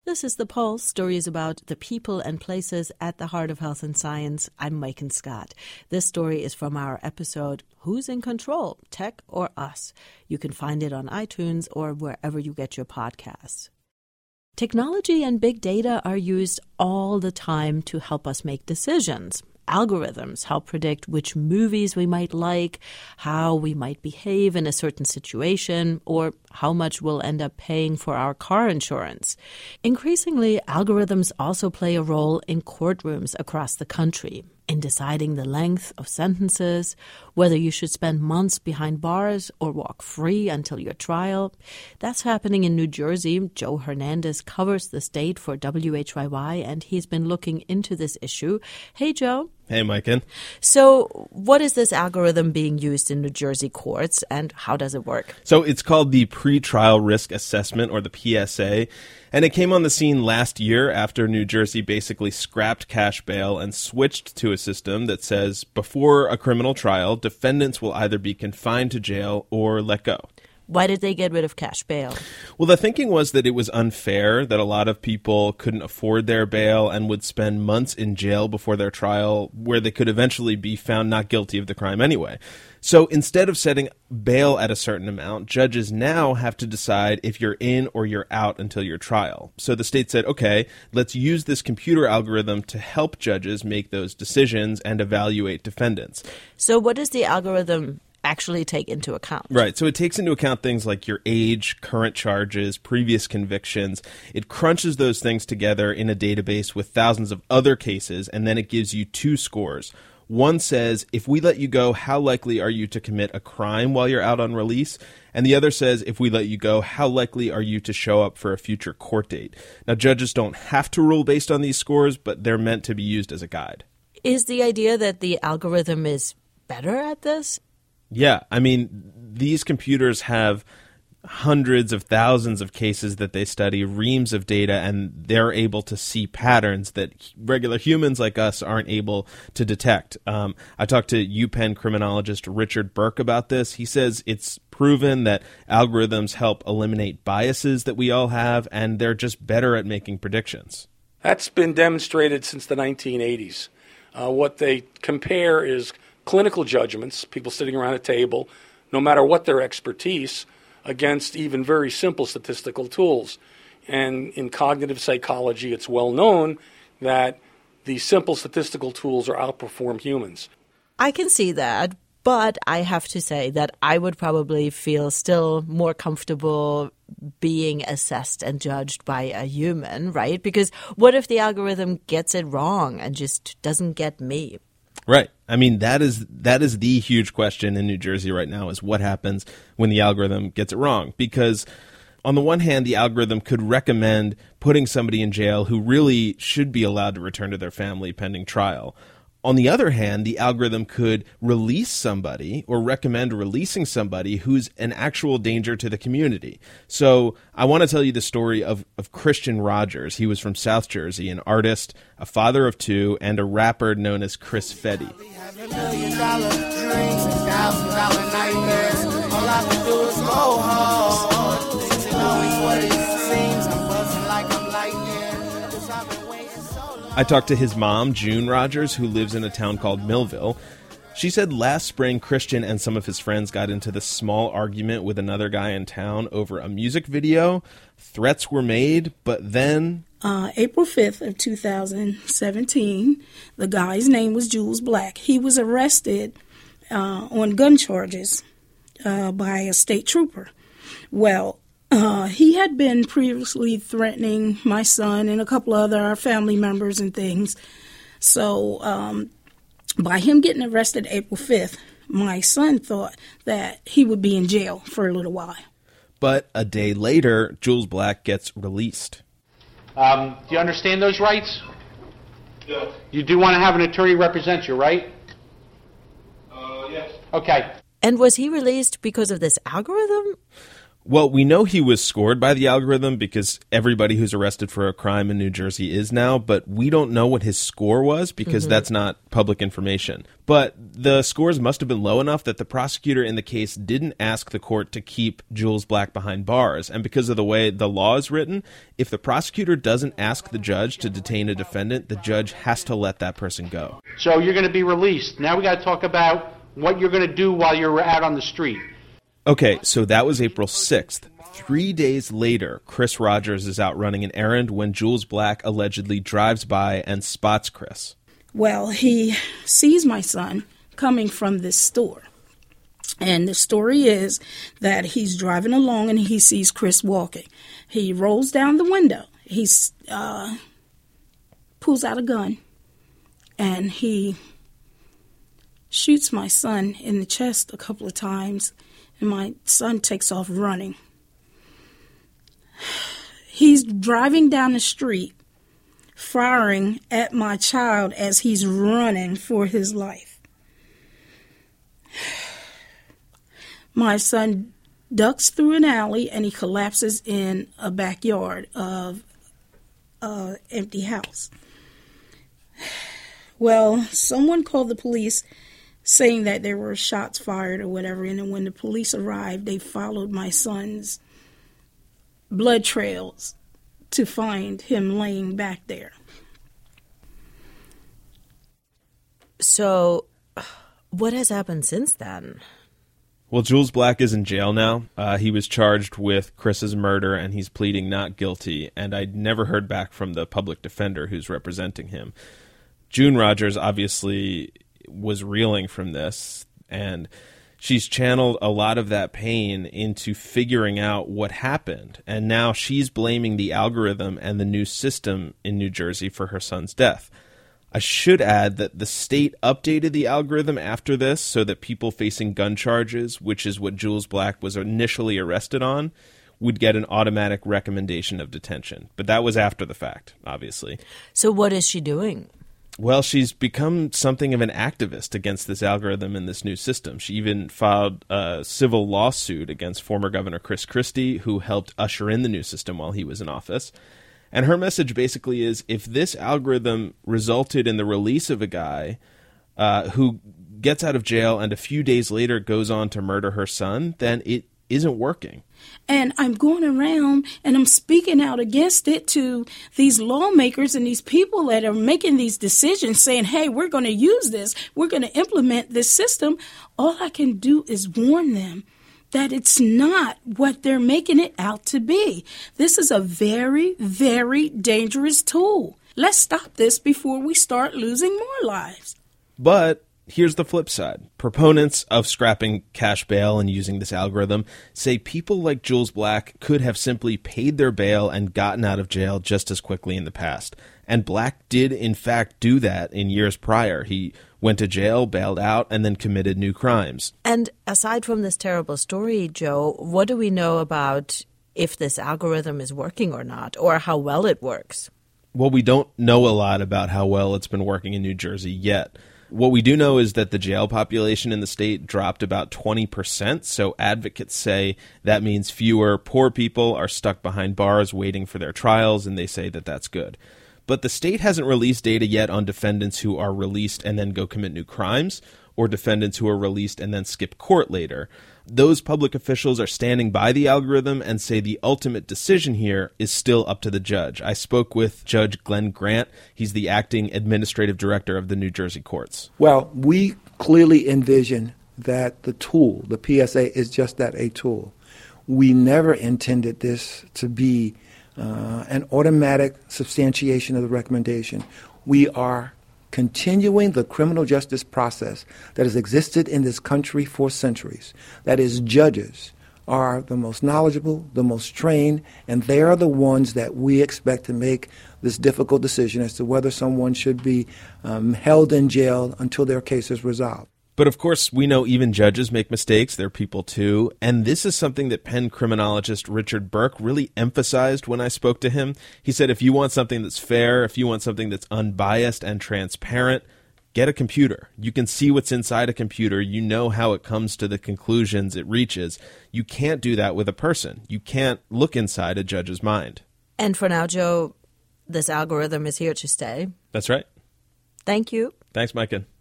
This is The Pulse, stories about the people and places at the heart of health and science. I'm Maiken Scott. This story is from our episode, Who's in Control, Tech or Us? You can find it on iTunes or wherever you get your podcasts. Technology and big data are used all the time to help us make decisions. Algorithms help predict which movies we might like, how we might behave in a certain situation, or how much we'll end up paying for our car insurance. Increasingly, algorithms also play a role in courtrooms across the country, in deciding the length of sentences, whether you should spend months behind bars or walk free until your trial. That's happening in New Jersey. Joe Hernandez covers the state for WHYY, and he's been looking into this issue. Hey, Joe. Hey, Maiken. So what is this algorithm being used in New Jersey courts, and how does it work? So it's called the Pretrial Risk Assessment, or the PSA, and it came on the scene last year after New Jersey basically scrapped cash bail and switched to a system that says before a criminal trial, defendants will either be confined to jail or let go. Why did they get rid of cash bail? Well, the thinking was that it was unfair, that a lot of people couldn't afford their bail and would spend months in jail before their trial, where they could eventually be found not guilty of the crime anyway. So instead of setting bail at a certain amount, judges now have to decide if you're in or you're out until your trial. So the state said, okay, let's use this computer algorithm to help judges make those decisions and evaluate defendants. So what does the algorithm actually take into account? Right. So it takes into account things like your age, current charges, previous convictions. It crunches those things together in a database with thousands of other cases, and then it gives you two scores. One says, if we let you go, how likely are you to commit a crime while you're out on release? And the other says, if we let you go, how likely are you to show up for a future court date? Now, judges don't have to rule based on these scores, but they're meant to be used as a guide. Is the idea that the algorithm is better at this? Yeah, I mean, these computers have hundreds of thousands of cases that they study, reams of data, and they're able to see patterns that regular humans like us aren't able to detect. I talked to UPenn criminologist Richard Burke about this. He says it's proven that algorithms help eliminate biases that we all have, and they're just better at making predictions. That's been demonstrated since the 1980s. What they compare is clinical judgments, people sitting around a table, no matter what their expertise, against even very simple statistical tools. And in cognitive psychology, it's well known that the simple statistical tools are outperform humans. I can see that, but I have to say that I would probably feel still more comfortable being assessed and judged by a human, right? Because what if the algorithm gets it wrong and just doesn't get me? Right. I mean, that is the huge question in New Jersey right now, is what happens when the algorithm gets it wrong. Because on the one hand, the algorithm could recommend putting somebody in jail who really should be allowed to return to their family pending trial. On the other hand, the algorithm could release somebody or recommend releasing somebody who's an actual danger to the community. So I want to tell you the story of Christian Rogers. He was from South Jersey, an artist, a father of two, and a rapper known as Chris Fetty. I talked to his mom, June Rogers, who lives in a town called Millville. She said last spring, Christian and some of his friends got into this small argument with another guy in town over a music video. Threats were made, but then... April 5th of 2017, the guy's name was Jules Black. He was arrested on gun charges by a state trooper. Well, he had been previously threatening my son and a couple of other family members and things. So by him getting arrested April 5th, my son thought that he would be in jail for a little while. But a day later, Jules Black gets released. Do you understand those rights? Yes. You do want to have an attorney represent you, right? Yes. Okay. And was he released because of this algorithm? Well, we know he was scored by the algorithm because everybody who's arrested for a crime in New Jersey is now, but we don't know what his score was because that's not public information. But the scores must have been low enough that the prosecutor in the case didn't ask the court to keep Jules Black behind bars. And because of the way the law is written, if the prosecutor doesn't ask the judge to detain a defendant, the judge has to let that person go. So you're going to be released. Now we got to talk about what you're going to do while you're out on the street. Okay, so that was April 6th. 3 days later, Chris Rogers is out running an errand when Jules Black allegedly drives by and spots Chris. Well, he sees my son coming from this store. And the story is that he's driving along and he sees Chris walking. He rolls down the window. He pulls out a gun and he shoots my son in the chest a couple of times. And my son takes off running. He's driving down the street, firing at my child as he's running for his life. My son ducks through an alley and he collapses in a backyard of an empty house. Well, someone called the police saying that there were shots fired or whatever, and then when the police arrived, they followed my son's blood trails to find him laying back there. So, what has happened since then? Well, Jules Black is in jail now. He was charged with Chris's murder, and he's pleading not guilty, and I'd never heard back from the public defender who's representing him. June Rogers obviously was reeling from this, and she's channeled a lot of that pain into figuring out what happened, and now she's blaming the algorithm and the new system in New Jersey for her son's death. I should add that the state updated the algorithm after this so that people facing gun charges, which is what Jules Black was initially arrested on, would get an automatic recommendation of detention. But that was after the fact, obviously. So what is she doing? Well, she's become something of an activist against this algorithm and this new system. She even filed a civil lawsuit against former Governor Chris Christie, who helped usher in the new system while he was in office. And her message basically is, if this algorithm resulted in the release of a guy who gets out of jail and a few days later goes on to murder her son, then it isn't working. And I'm going around and I'm speaking out against it to these lawmakers and these people that are making these decisions saying, hey, we're going to use this. We're going to implement this system. All I can do is warn them that it's not what they're making it out to be. This is a very, very dangerous tool. Let's stop this before we start losing more lives. But here's the flip side. Proponents of scrapping cash bail and using this algorithm say people like Jules Black could have simply paid their bail and gotten out of jail just as quickly in the past. And Black did, in fact, do that in years prior. He went to jail, bailed out, and then committed new crimes. And aside from this terrible story, Joe, what do we know about if this algorithm is working or not, or how well it works? Well, we don't know a lot about how well it's been working in New Jersey yet. What we do know is that the jail population in the state dropped about 20%, so advocates say that means fewer poor people are stuck behind bars waiting for their trials, and they say that that's good. But the state hasn't released data yet on defendants who are released and then go commit new crimes, or defendants who are released and then skip court later. Those public officials are standing by the algorithm and say the ultimate decision here is still up to the judge. I spoke with Judge Glenn Grant. He's the acting administrative director of the New Jersey courts. Well, we clearly envision that the tool, the PSA, is just that, a tool. We never intended this to be an automatic substantiation of the recommendation. We are continuing the criminal justice process that has existed in this country for centuries. That is, judges are the most knowledgeable, the most trained, and they are the ones that we expect to make this difficult decision as to whether someone should be held in jail until their case is resolved. But of course, we know even judges make mistakes. They're people too. And this is something that Penn criminologist Richard Burke really emphasized when I spoke to him. He said, if you want something that's fair, if you want something that's unbiased and transparent, get a computer. You can see what's inside a computer. You know how it comes to the conclusions it reaches. You can't do that with a person. You can't look inside a judge's mind. And for now, Joe, this algorithm is here to stay. That's right. Thank you. Thanks, Micah.